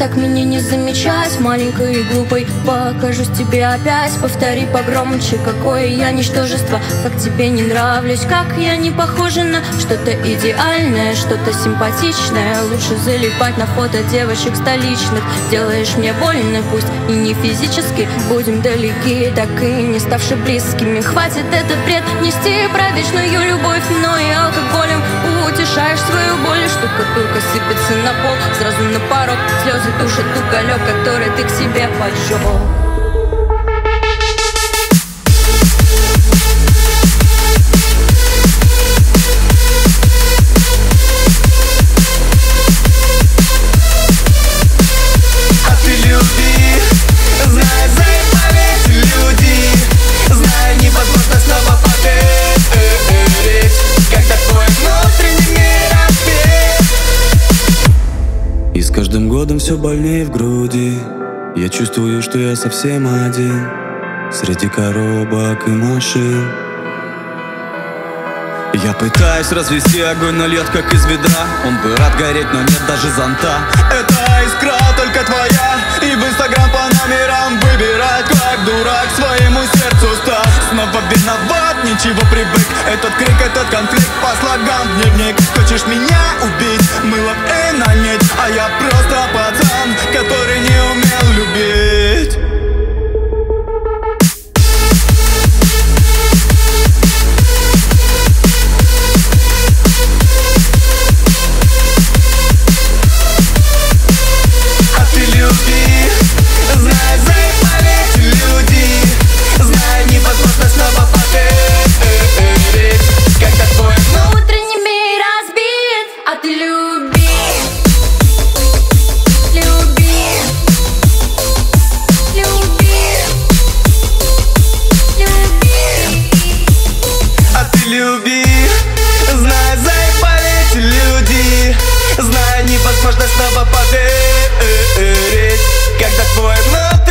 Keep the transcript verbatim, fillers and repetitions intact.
так меня не замечать, маленькой и глупой. Покажусь тебе опять, повтори погромче, какое я ничтожество. Как тебе не нравлюсь, как я не похожа на что-то идеальное, что-то симпатичное. Лучше залипать на фото девочек столичных. Делаешь мне больно, пусть и не физически. Будем далеки, так и не ставши близкими. Хватит этот бред нести про вечную любовь, но и алкоголем утешаешь свою боль. Штукатурка сыпется на пол, сразу на порог. Слезы тушат уголек, который ты к себе поджег. И с каждым годом все больнее в груди. Я чувствую, что я совсем один среди коробок и машин. Я пытаюсь развести огонь, но льет как из ведра. Он бы рад гореть, но нет даже зонта. Эта искра только твоя, и в инстаграм по номерам выбирать. Как дурак своему сердцу стал. Снова виноват, ничего привык. Этот крик, этот конфликт по слогам дневник. Хочешь меня убить, мыло и на медь. А я просто пацан, который не умел любить. Люби, знай, заебали эти люди. Знай, невозможно снова поверить, когда твой внутренний